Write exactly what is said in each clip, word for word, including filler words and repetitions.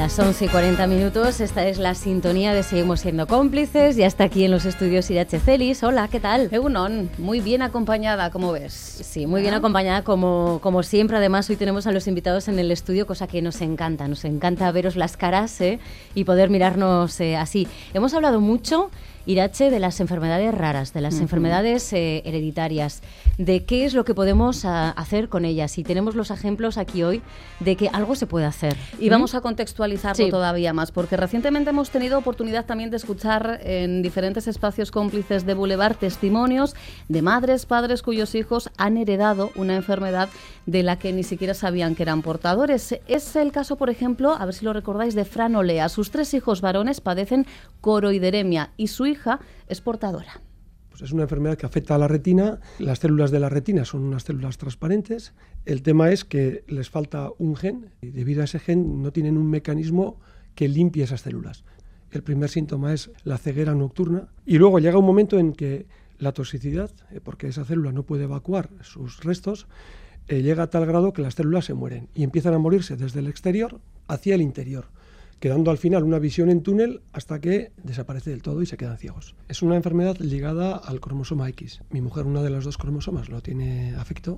Las once y cuarenta minutos, esta es la sintonía de Seguimos Siendo Cómplices. Ya está aquí en los estudios Irache Celis. Hola, ¿qué tal? Egunon, muy bien acompañada, como ves. Sí, muy bien acompañada, como, como siempre. Además, hoy tenemos a los invitados en el estudio, cosa que nos encanta. Nos encanta veros las caras ¿eh? y poder mirarnos eh, así. Hemos hablado mucho, Irache, de las enfermedades raras, de las uh-huh. enfermedades eh, hereditarias, de qué es lo que podemos a, hacer con ellas. Y tenemos los ejemplos aquí hoy de que algo se puede hacer. Y ¿Mm? vamos a contextualizarlo sí. todavía más, porque recientemente hemos tenido oportunidad también de escuchar en diferentes espacios cómplices de Boulevard testimonios de madres, padres cuyos hijos han heredado una enfermedad de la que ni siquiera sabían que eran portadores. Es el caso, por ejemplo, a ver si lo recordáis, de Fran Olea. Sus tres hijos varones padecen coroideremia y su hija es portadora. Pues es una enfermedad que afecta a la retina. Las células de la retina son unas células transparentes. El tema es que les falta un gen y debido a ese gen no tienen un mecanismo que limpie esas células. El primer síntoma es la ceguera nocturna y luego llega un momento en que la toxicidad, porque esa célula no puede evacuar sus restos, eh, llega a tal grado que las células se mueren y empiezan a morirse desde el exterior hacia el interior, quedando al final una visión en túnel hasta que desaparece del todo y se quedan ciegos. Es una enfermedad ligada al cromosoma X. Mi mujer, una de las dos cromosomas, lo tiene afecto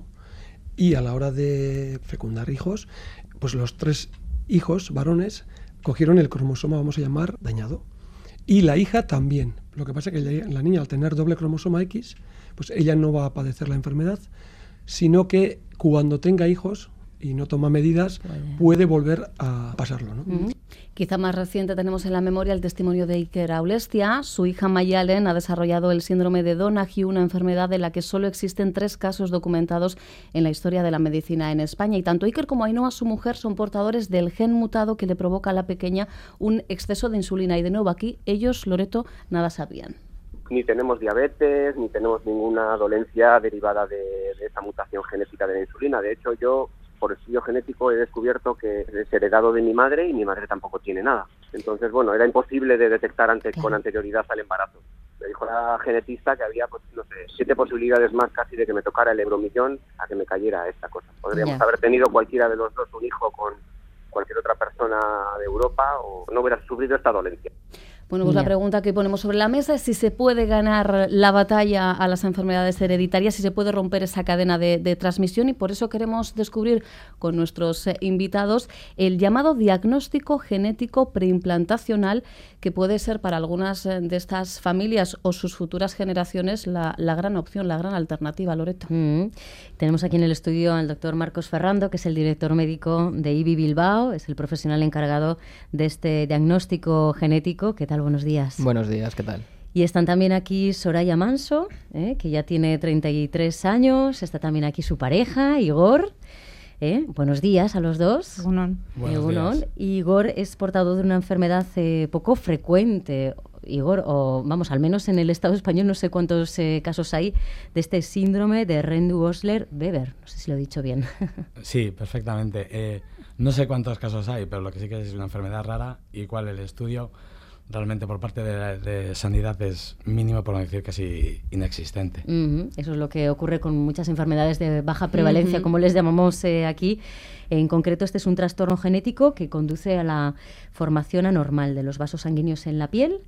y a la hora de fecundar hijos, pues los tres hijos varones cogieron el cromosoma, vamos a llamar, dañado. Y la hija también. Lo que pasa es que la niña, al tener doble cromosoma X, pues ella no va a padecer la enfermedad, sino que cuando tenga hijos y no toma medidas, puede, puede volver a pasarlo, ¿no? Mm-hmm. Quizá más reciente tenemos en la memoria el testimonio de Iker Aulestia. Su hija Mayalen ha desarrollado el síndrome de Donahue, una enfermedad de la que solo existen tres casos documentados en la historia de la medicina en España. Y tanto Iker como Ainhoa, su mujer, son portadores del gen mutado que le provoca a la pequeña un exceso de insulina. Y de nuevo aquí, ellos, Loreto, nada sabían. Ni tenemos diabetes, ni tenemos ninguna dolencia derivada de, de esa mutación genética de la insulina. De hecho, yo, por estudio genético, he descubierto que es heredado de mi madre y mi madre tampoco tiene nada. Entonces, bueno, era imposible de detectar ante, con anterioridad al embarazo. Me dijo la genetista que había, pues, no sé, siete posibilidades más casi de que me tocara el euromillón a que me cayera esta cosa. Podríamos yeah. haber tenido cualquiera de los dos un hijo con cualquier otra persona de Europa o no hubiera sufrido esta dolencia. Bueno, pues Bien. la pregunta que ponemos sobre la mesa es si se puede ganar la batalla a las enfermedades hereditarias, si se puede romper esa cadena de, de transmisión, y por eso queremos descubrir con nuestros eh, invitados el llamado diagnóstico genético preimplantacional, que puede ser para algunas de estas familias o sus futuras generaciones la, la gran opción, la gran alternativa, Loreto. Mm. Tenemos aquí en el estudio al doctor Marcos Ferrando, que es el director médico de I B I Bilbao, es el profesional encargado de este diagnóstico genético. ¿Qué tal? Buenos días. Buenos días, ¿qué tal? Y están también aquí Soraya Manso, ¿eh? que ya tiene treinta y tres años, está también aquí su pareja, Igor. ¿Eh? Buenos días a los dos. Egunon. Buenos días. Igor es portador de una enfermedad eh, poco frecuente, Igor, o vamos, al menos en el Estado español no sé cuántos eh, casos hay de este síndrome de Rendu-Osler-Weber. No sé si lo he dicho bien. Sí, perfectamente. Eh, no sé cuántos casos hay, pero lo que sí que es una enfermedad rara y cuál el estudio realmente por parte de, de sanidad es mínimo, por no decir casi inexistente. Uh-huh. Eso es lo que ocurre con muchas enfermedades de baja prevalencia, uh-huh. como les llamamos eh, aquí. En concreto, este es un trastorno genético que conduce a la formación anormal de los vasos sanguíneos en la piel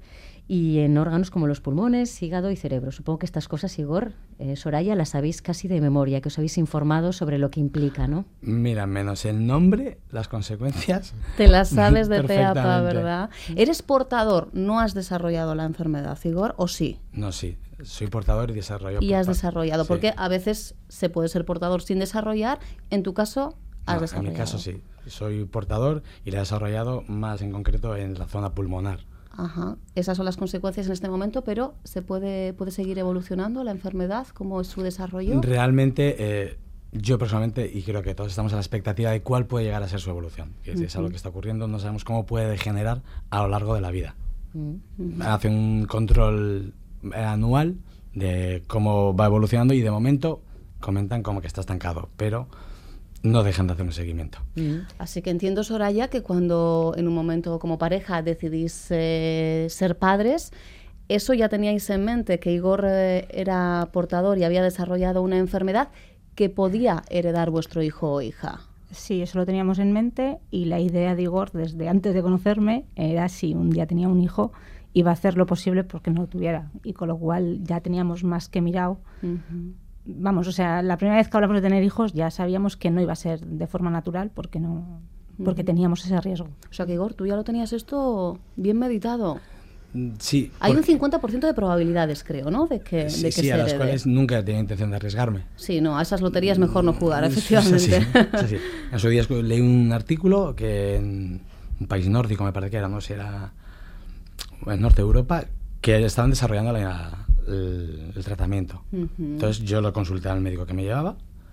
y en órganos como los pulmones, hígado y cerebro. Supongo que estas cosas, Igor, eh, Soraya, las sabéis casi de memoria, que os habéis informado sobre lo que implica, ¿no? Mira, menos el nombre, las consecuencias... Te las sabes de pe a pa, ¿verdad? ¿Eres portador? ¿No has desarrollado la enfermedad, Igor, o sí? No, sí. Soy portador y desarrollo. Y has desarrollado, sí. Porque a veces se puede ser portador sin desarrollar. En tu caso, has no, desarrollado. En mi caso, sí. Soy portador y la he desarrollado más en concreto en la zona pulmonar. Ajá. Esas son las consecuencias en este momento, pero ¿se puede, puede seguir evolucionando la enfermedad? ¿Cómo es su desarrollo? Realmente, eh, yo personalmente, y creo que todos estamos a la expectativa de cuál puede llegar a ser su evolución. Que uh-huh. es algo que está ocurriendo, no sabemos cómo puede degenerar a lo largo de la vida. Uh-huh. Hace un control anual de cómo va evolucionando y de momento comentan como que está estancado, pero no dejan de hacer un seguimiento. Mm. Así que entiendo, Soraya, que cuando en un momento como pareja decidís eh, ser padres, eso ya teníais en mente, que Igor eh, era portador y había desarrollado una enfermedad que podía heredar vuestro hijo o hija. Sí, eso lo teníamos en mente y la idea de Igor, desde antes de conocerme, era si un día tenía un hijo, iba a hacer lo posible porque no lo tuviera. Y con lo cual ya teníamos más que mirado. Uh-huh. Vamos, o sea, la primera vez que hablamos de tener hijos ya sabíamos que no iba a ser de forma natural porque no, porque uh-huh. teníamos ese riesgo. O sea que Igor, tú ya lo tenías esto bien meditado. Sí. Hay un cincuenta por ciento de probabilidades, creo, ¿no? De que, sí, de que sí, se a las herede. Cuales nunca he tenido intención de arriesgarme. Sí, no, a esas loterías mejor no jugar, efectivamente. Sí, sí, sí, sí. En su día leí un artículo que en un país nórdico, me parece que era, no sé, era en Norte de Europa, que estaban desarrollando la, el, el tratamiento. Uh-huh. Entonces yo lo consulté al médico que me llevaba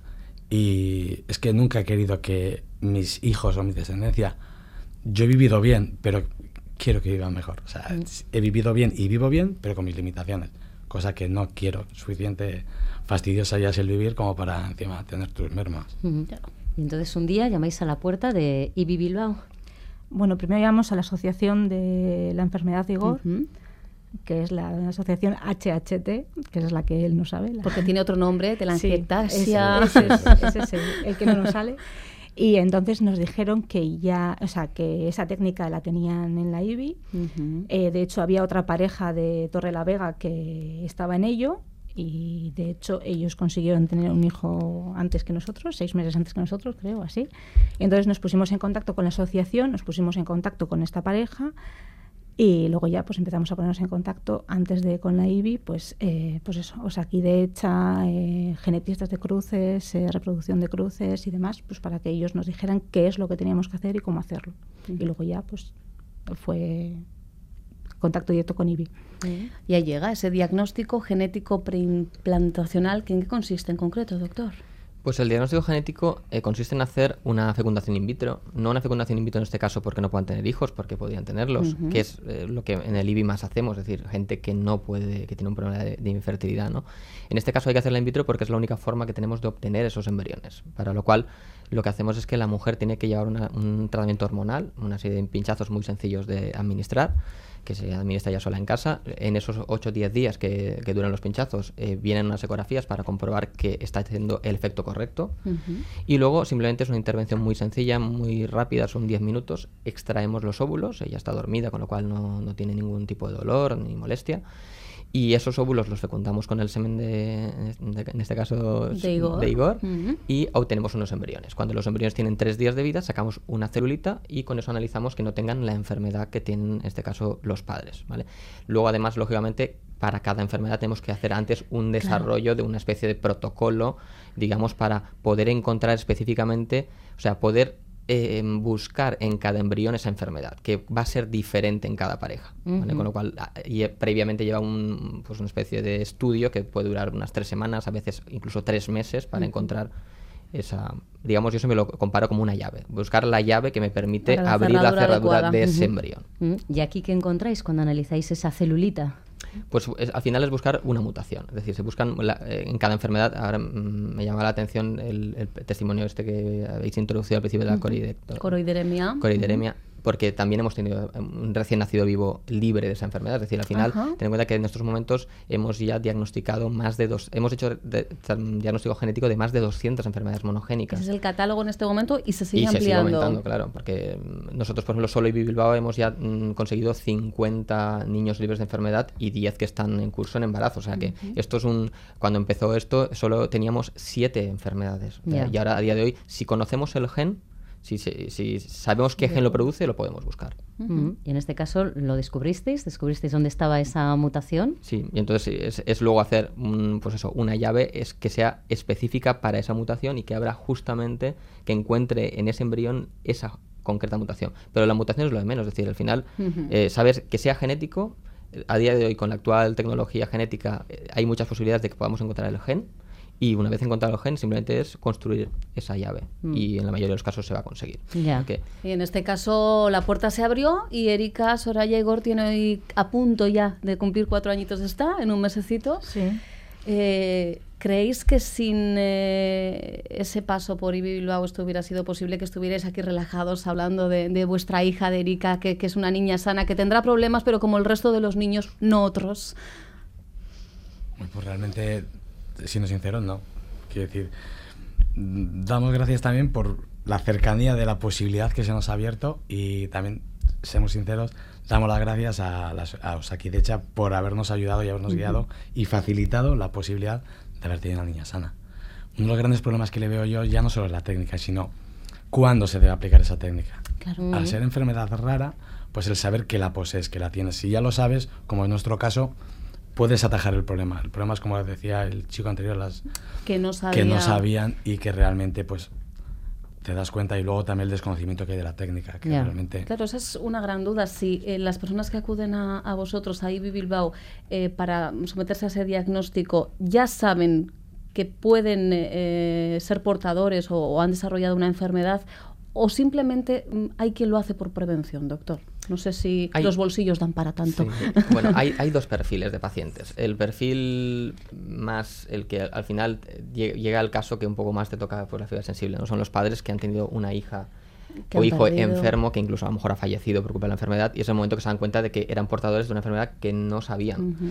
y es que nunca he querido que mis hijos o mi descendencia, yo he vivido bien, pero quiero que vivan mejor. O sea, he vivido bien y vivo bien, pero con mis limitaciones. Cosa que no quiero. Suficiente fastidiosa ya es el vivir como para encima tener tus mermas. Uh-huh. Y entonces un día llamáis a la puerta de I B I Bilbao. Bueno, primero llamamos a la Asociación de la Enfermedad de Igor, uh-huh. que es la, la asociación H H T, que es la que él no sabe. La... Porque tiene otro nombre, telangiectasia. Sí, ese, ese, ese es el, el que no nos sale. Y entonces nos dijeron que ya, o sea, que esa técnica la tenían en la I B I. Uh-huh. Eh, de hecho, había otra pareja de Torrelavega que estaba en ello y, de hecho, ellos consiguieron tener un hijo antes que nosotros, seis meses antes que nosotros, creo, así. Y entonces nos pusimos en contacto con la asociación, nos pusimos en contacto con esta pareja y luego ya pues empezamos a ponernos en contacto antes de con la I B I, pues eh, pues eso, o sea, aquí de hecha eh, genetistas de cruces, eh, reproducción de cruces y demás, pues para que ellos nos dijeran qué es lo que teníamos que hacer y cómo hacerlo. Uh-huh. Y luego ya pues fue contacto directo con I B I. Uh-huh. Y ahí llega ese diagnóstico genético preimplantacional, ¿que en qué consiste en concreto, doctor? Pues el diagnóstico genético eh, consiste en hacer una fecundación in vitro, no una fecundación in vitro en este caso porque no puedan tener hijos, porque podrían tenerlos, uh-huh. que es eh, lo que en el I B I más hacemos, es decir, gente que no puede, que tiene un problema de, de infertilidad, ¿no? En este caso hay que hacerla in vitro porque es la única forma que tenemos de obtener esos embriones, para lo cual lo que hacemos es que la mujer tiene que llevar una, un tratamiento hormonal, una serie de pinchazos muy sencillos de administrar, que se administra ya sola en casa. En esos ocho o diez días que, que duran los pinchazos eh, vienen unas ecografías para comprobar que está haciendo el efecto correcto. Uh-huh. Y luego simplemente es una intervención muy sencilla, muy rápida, son diez minutos, extraemos los óvulos, ella está dormida, con lo cual no, no tiene ningún tipo de dolor ni molestia. Y esos óvulos los fecundamos con el semen de, de en este caso, de Igor, de Igor uh-huh. y obtenemos unos embriones. Cuando los embriones tienen tres días de vida, sacamos una celulita y con eso analizamos que no tengan la enfermedad que tienen, en este caso, los padres, ¿vale? Luego, además, lógicamente, para cada enfermedad tenemos que hacer antes un desarrollo claro. de una especie de protocolo, digamos, para poder encontrar específicamente, o sea, poder Eh, buscar en cada embrión esa enfermedad, que va a ser diferente en cada pareja, ¿vale? Uh-huh. Con lo cual, y, previamente lleva un, pues una especie de estudio que puede durar unas tres semanas, a veces incluso tres meses, para uh-huh. encontrar esa, digamos, yo siempre lo comparo como una llave, buscar la llave que me permite la abrir la cerradura adecuada. de ese uh-huh. embrión. Uh-huh. ¿Y aquí qué encontráis cuando analizáis esa celulita? Pues es, al final es buscar una mutación, es decir, se buscan la, eh, en cada enfermedad. Ahora mm, me llama la atención el, el testimonio este que habéis introducido al principio de la uh-huh. coroideremia, coroideremia uh-huh. porque también hemos tenido un recién nacido vivo libre de esa enfermedad, es decir, al final uh-huh. ten en cuenta que en estos momentos hemos ya diagnosticado más de dos, hemos hecho de, de, diagnóstico genético de más de doscientas enfermedades monogénicas. Ese es el catálogo en este momento y se sigue y ampliando. Y se sigue aumentando, claro, porque nosotros, por ejemplo, solo I B I Bilbao hemos ya mm, conseguido cincuenta niños libres de enfermedad y diez que están en curso en embarazo, o sea que uh-huh. esto es un, cuando empezó esto solo teníamos siete enfermedades, yeah. y ahora a día de hoy, si conocemos el gen, Si, si, si sabemos qué gen lo produce, lo podemos buscar. Uh-huh. Y en este caso lo descubristeis, descubristeis dónde estaba esa mutación. Sí, y entonces es, es luego hacer un, pues eso, una llave es que sea específica para esa mutación y que abra justamente, que encuentre en ese embrión esa concreta mutación. Pero la mutación es lo de menos, es decir, al final, uh-huh. eh, saber que sea genético, a día de hoy con la actual tecnología genética eh, hay muchas posibilidades de que podamos encontrar el gen. Y una vez encontrado el gen, simplemente es construir esa llave. Mm. Y en la mayoría de los casos se va a conseguir. Yeah. Porque... Y en este caso la puerta se abrió y Erika, Soraya y Igor tiene hoy a punto ya de cumplir cuatro añitos está, en un mesecito. Sí. Eh, ¿Creéis que sin eh, ese paso por I B I Bilbao esto hubiera sido posible, que estuvierais aquí relajados hablando de, de vuestra hija, de Erika, que, que es una niña sana, que tendrá problemas, pero como el resto de los niños, no otros? Pues realmente... siendo sincero, no. Quiero decir, damos gracias también por la cercanía de la posibilidad que se nos ha abierto y también, seamos sinceros, damos las gracias a, las, a Osakidecha por habernos ayudado y habernos uh-huh. guiado y facilitado la posibilidad de haber tenido una niña sana. Uno de los grandes problemas que le veo yo ya no solo es la técnica, sino cuándo se debe aplicar esa técnica. Claro. Al ser enfermedad rara, pues el saber que la posees, que la tienes. Si ya lo sabes, como en nuestro caso, puedes atajar el problema. El problema es, como decía el chico anterior, las que no, sabía. que no sabían y que realmente pues te das cuenta, y luego también el desconocimiento que hay de la técnica, que yeah. realmente... Claro, esa es una gran duda. Si eh, las personas que acuden a, a vosotros, a I B I Bilbao, eh, para someterse a ese diagnóstico, ya saben que pueden eh, ser portadores o, o han desarrollado una enfermedad, o simplemente mm, hay quien lo hace por prevención, doctor. No sé si hay, los bolsillos dan para tanto. Sí. Bueno, hay, hay dos perfiles de pacientes. El perfil más, el que al final llega al caso que un poco más te toca por la fibra sensible, ¿no? Son los padres que han tenido una hija o hijo perdido. enfermo, que incluso a lo mejor ha fallecido por culpa de la enfermedad, y es el momento que se dan cuenta de que eran portadores de una enfermedad que no sabían. Uh-huh.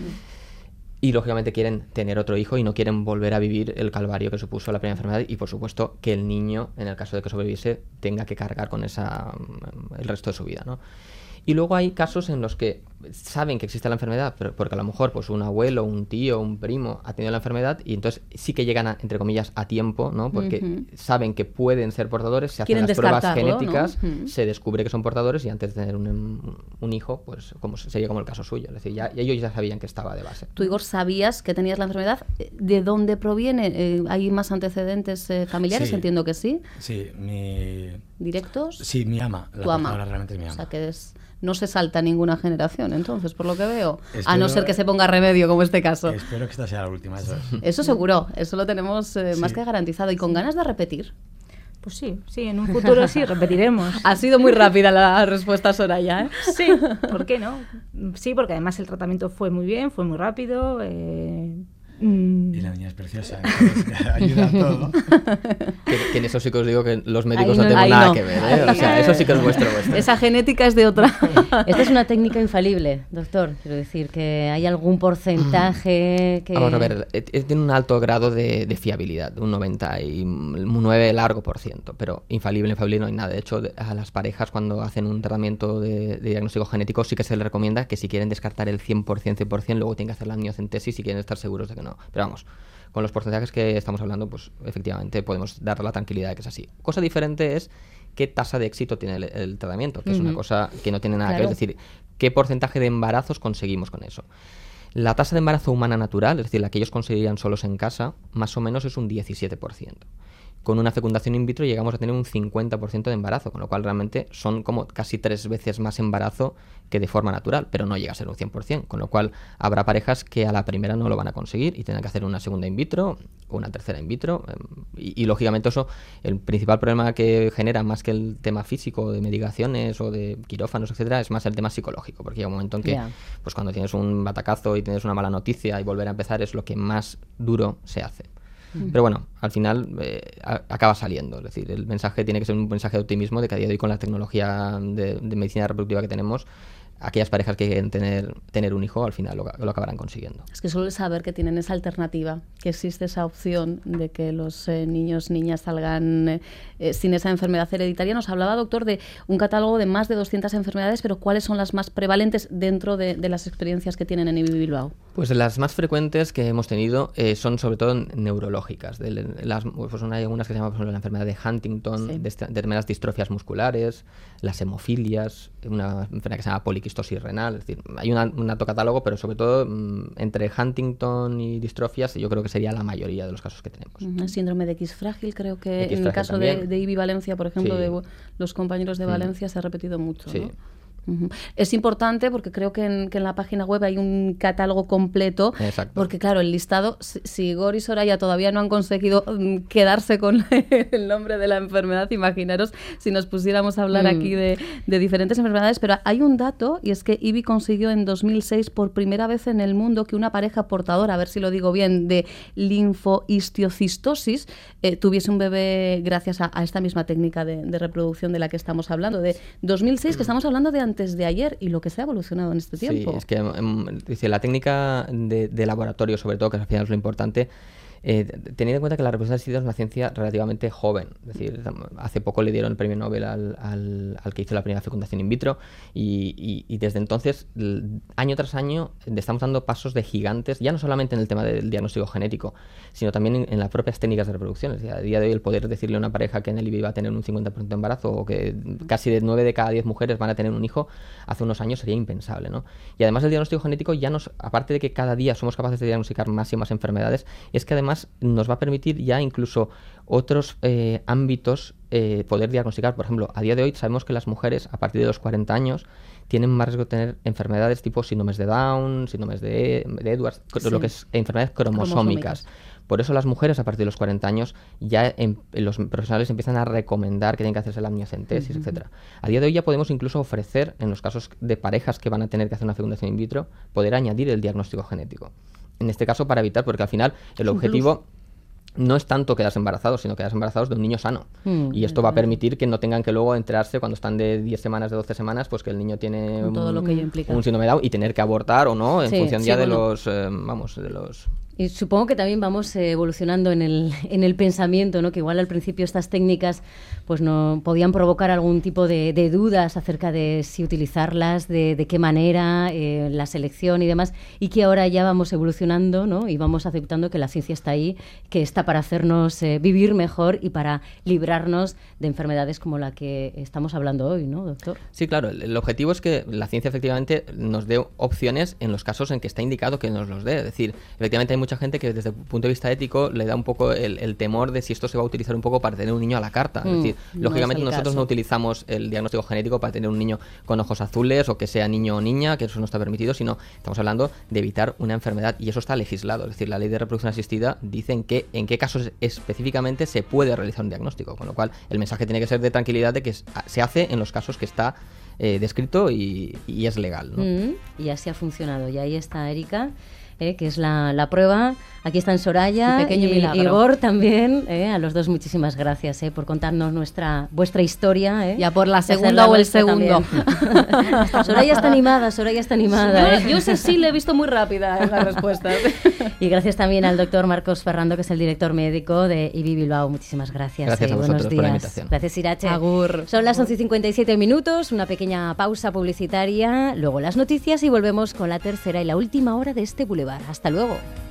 Y lógicamente quieren tener otro hijo y no quieren volver a vivir el calvario que supuso la primera enfermedad, y por supuesto que el niño, en el caso de que sobreviviese, tenga que cargar con esa el resto de su vida, ¿no? Y luego hay casos en los que saben que existe la enfermedad, pero porque a lo mejor pues un abuelo, un tío, un primo ha tenido la enfermedad, y entonces sí que llegan a, entre comillas, a tiempo, ¿no? Porque uh-huh. saben que pueden ser portadores, se hacen las pruebas genéticas, ¿no? uh-huh. se descubre que son portadores, y antes de tener un, un hijo, pues como sería como el caso suyo. Es decir, ya, ya ellos ya sabían que estaba de base. Tú, Igor, sabías que tenías la enfermedad. ¿De dónde proviene? Eh, ¿Hay más antecedentes eh, familiares? Sí. Entiendo que sí. Sí, mi... ¿Directos? Sí, mi ama. La tu ama. Realmente es mi ama. O sea, que es... no se salta ninguna generación, entonces, por lo que veo. Espero, a no ser que se ponga remedio, como este caso. Espero que esta sea la última. Eso, eso seguro, eso lo tenemos eh, sí. más que garantizado. ¿Y con ganas de repetir? Pues sí, sí, en un futuro sí, repetiremos. Ha sido muy rápida la respuesta, Soraya, ¿eh? Sí, ¿por qué no? Sí, porque además el tratamiento fue muy bien, fue muy rápido. Eh... Y la niña es preciosa, entonces ayuda a todo. Que, que en eso sí que os digo que los médicos no, no tenemos nada no. que ver, ¿eh? O sea, eso sí que es vuestro, vuestro. Esa genética es de otra. Esta es una técnica infalible, doctor. Quiero decir, que hay algún porcentaje que... Vamos a ver, tiene un alto grado de, de fiabilidad, un noventa y nueve largo por ciento, pero infalible, infalible no hay nada. De hecho, a las parejas cuando hacen un tratamiento de, de diagnóstico genético sí que se les recomienda que si quieren descartar el cien por ciento, cien por ciento, luego tienen que hacer la amniocentesis si quieren estar seguros de que no. Pero vamos, con los porcentajes que estamos hablando, pues efectivamente podemos dar la tranquilidad de que es así. Cosa diferente es qué tasa de éxito tiene el, el tratamiento, que uh-huh. es una cosa que no tiene nada claro. que ver. Es decir, qué porcentaje de embarazos conseguimos con eso. La tasa de embarazo humana natural, es decir, la que ellos conseguirían solos en casa, más o menos es un diecisiete por ciento. Con una fecundación in vitro llegamos a tener un cincuenta por ciento de embarazo, con lo cual realmente son como casi tres veces más embarazo que de forma natural, pero no llega a ser un cien por ciento, con lo cual habrá parejas que a la primera no lo van a conseguir y tendrán que hacer una segunda in vitro o una tercera in vitro, y, y lógicamente eso, el principal problema que genera, más que el tema físico de medicaciones o de quirófanos, etcétera, es más el tema psicológico, porque llega un momento en que yeah. pues cuando tienes un batacazo y tienes una mala noticia y volver a empezar es lo que más duro se hace. Pero bueno, al final eh, a, acaba saliendo. Es decir, el mensaje tiene que ser un mensaje de optimismo de que a día de hoy, con la tecnología de, de medicina reproductiva que tenemos, aquellas parejas que quieren tener, tener un hijo, al final lo, lo acabarán consiguiendo. Es que suele saber que tienen esa alternativa, que existe esa opción de que los eh, niños, niñas salgan eh, sin esa enfermedad hereditaria. Nos hablaba, doctor, de un catálogo de más de doscientas enfermedades, pero ¿cuáles son las más prevalentes dentro de, de las experiencias que tienen en I B I Bilbao? Pues las más frecuentes que hemos tenido eh, son sobre todo neurológicas. De las, pues hay algunas que se llaman, por ejemplo, la enfermedad de Huntington, sí. de determinadas distrofias musculares, las hemofilias, una enfermedad que se llama poliquistosis renal. Es decir, hay una, un alto catálogo, pero sobre todo mmm, entre Huntington y distrofias yo creo que sería la mayoría de los casos que tenemos. Uh-huh. El síndrome de X frágil, creo que X en el caso de, de I B I Valencia, por ejemplo, sí. de los compañeros de Valencia, uh-huh. se ha repetido mucho, sí. ¿no? Uh-huh. Es importante porque creo que en, que en la página web hay un catálogo completo. Exacto. Porque claro, el listado, si, si Igor y Soraya todavía no han conseguido um, quedarse con el nombre de la enfermedad, imaginaros si nos pusiéramos a hablar mm. aquí de, de diferentes enfermedades. Pero hay un dato, y es que I B I consiguió en dos mil seis por primera vez en el mundo que una pareja portadora, a ver si lo digo bien, de linfohistiocytosis eh, tuviese un bebé gracias a, a esta misma técnica de, de reproducción de la que estamos hablando, de dos mil seis, que estamos hablando de antes de ayer, y lo que se ha evolucionado en este tiempo. Sí, es que um, dice, la técnica de, de laboratorio, sobre todo, que al final es lo importante, Eh, teniendo en cuenta que la reproducción asistida es una ciencia relativamente joven, es decir, hace poco le dieron el premio Nobel al, al, al que hizo la primera fecundación in vitro y, y, y desde entonces, año tras año, estamos dando pasos de gigantes, ya no solamente en el tema del diagnóstico genético, sino también en, en las propias técnicas de reproducción. Es decir, a día de hoy el poder decirle a una pareja que en el I V I va a tener un cincuenta por ciento de embarazo o que casi de nueve de cada diez mujeres van a tener un hijo, hace unos años sería impensable, ¿no? Y además el diagnóstico genético ya nos, aparte de que cada día somos capaces de diagnosticar más y más enfermedades, es que además nos va a permitir ya incluso otros eh, ámbitos eh, poder diagnosticar. Por ejemplo, a día de hoy sabemos que las mujeres a partir de los cuarenta años tienen más riesgo de tener enfermedades tipo síndromes de Down, síndromes de, de Edwards, sí. lo que es enfermedades cromosómicas. cromosómicas. Por eso las mujeres a partir de los cuarenta años ya en, los profesionales empiezan a recomendar que tienen que hacerse la amniocentesis, uh-huh. etcétera. A día de hoy ya podemos incluso ofrecer, en los casos de parejas que van a tener que hacer una fecundación in vitro, poder añadir el diagnóstico genético. En este caso para evitar, porque al final el objetivo no es tanto quedarse embarazados, sino quedarse embarazados de un niño sano. Mm, y esto va a permitir que no tengan que luego enterarse cuando están de diez semanas, de doce semanas, pues que el niño tiene un, todo lo que ello implica. un síndrome de Down y tener que abortar o no, en sí, función sí, ya bueno. de los, eh, vamos, de los... Y supongo que también vamos eh, evolucionando en el, en el pensamiento, ¿no? Que igual al principio estas técnicas pues no podían provocar algún tipo de, de dudas acerca de si utilizarlas, de, de qué manera, eh, la selección y demás, y que ahora ya vamos evolucionando, ¿no? Y vamos aceptando que la ciencia está ahí, que está para hacernos eh, vivir mejor y para librarnos de enfermedades como la que estamos hablando hoy, ¿no, doctor? Sí, claro. El, el objetivo es que la ciencia efectivamente nos dé opciones en los casos en que está indicado que nos los dé. Es decir, efectivamente hay mucha gente que desde el punto de vista ético le da un poco el, el temor de si esto se va a utilizar un poco para tener un niño a la carta. Mm, es decir, no lógicamente es nosotros caso. no utilizamos el diagnóstico genético para tener un niño con ojos azules o que sea niño o niña, que eso no está permitido, sino estamos hablando de evitar una enfermedad y eso está legislado. Es decir, la ley de reproducción asistida dice en qué, en qué casos específicamente se puede realizar un diagnóstico, con lo cual el mensaje tiene que ser de tranquilidad de que se hace en los casos que está eh, descrito y, y es legal, ¿no? Mm, y así ha funcionado. Y ahí está Erika. Eh, que es la, la prueba. Aquí están Soraya y Igor también. Eh, a los dos muchísimas gracias eh, por contarnos nuestra vuestra historia. Eh. Ya por la segunda o el segundo. Soraya está animada, Soraya está animada. Yo, eh. yo sé sí le he visto muy rápida en las respuestas. Y gracias también al doctor Marcos Ferrando, que es el director médico de I V I Bilbao. Muchísimas gracias. Gracias eh. a Buenos vosotros días. por la invitación. Gracias, Irache. Agur. Son las once y cincuenta y siete minutos, una pequeña pausa publicitaria, luego las noticias y volvemos con la tercera y la última hora de este Boulevard. Hasta luego.